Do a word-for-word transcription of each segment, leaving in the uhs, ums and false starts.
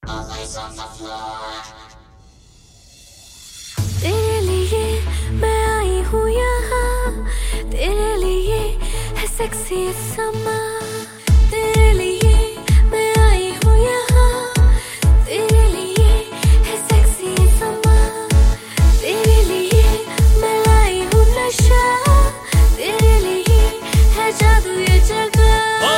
तेरे लिए मैं आई हूँ यहाँ, तेरे लिए है सेक्सी समा। तेरे लिए मैं आई हूँ यहाँ, तेरे लिए है सेक्सी समा। तेरे लिए मैं लाई हूँ नशा, तेरे लिए है जादू ये जगह।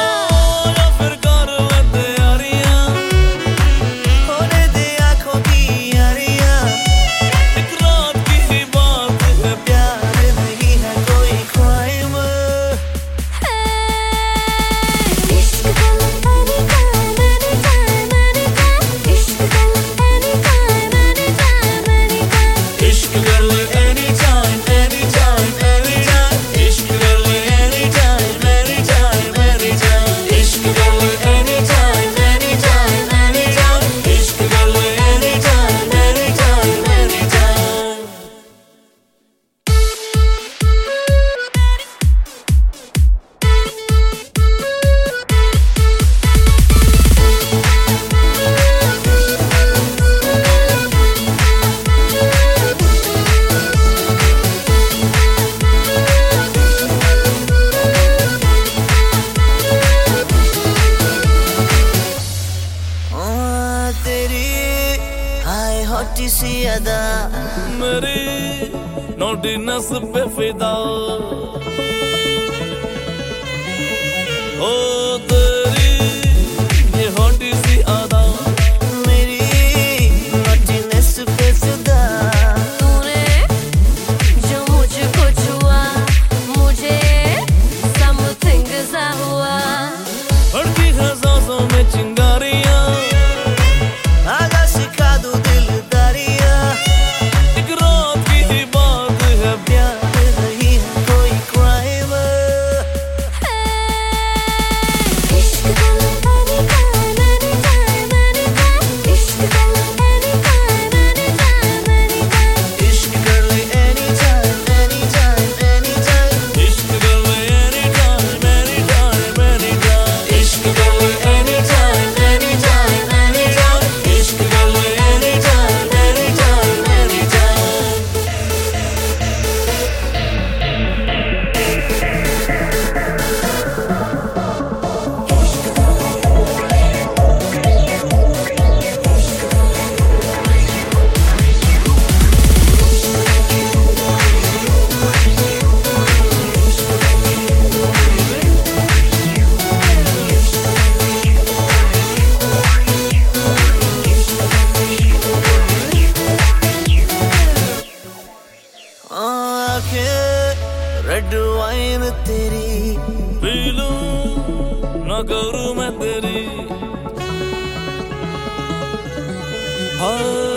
छोटी सी अदा मेरी नोटिनस पे फिदा ओ तेरी ये छोटी सी अदा मेरी नोटिनस पे फिदा। तूने जो मुझको छुआ मुझे समथिंग सा हुआ। भड़की है सांसों में चिंगारियां आगा सिखा दूं दिलदारियां। एक रात की ही बात है प्यार नहीं है कोई क्राइम। इश्क करो anytime anytime anytime। इश्क करो anytime anytime anytime। इश्क कर ले anytime anytime anytime। इश्क कर ले anytime anytime anytime। इश्क कर ले anytime anytime anytime। इश्क कर ले anytime anytime anytime। आंखें रेड वाइन तेरी पी लूं ना करूं मैं तेरी हाँ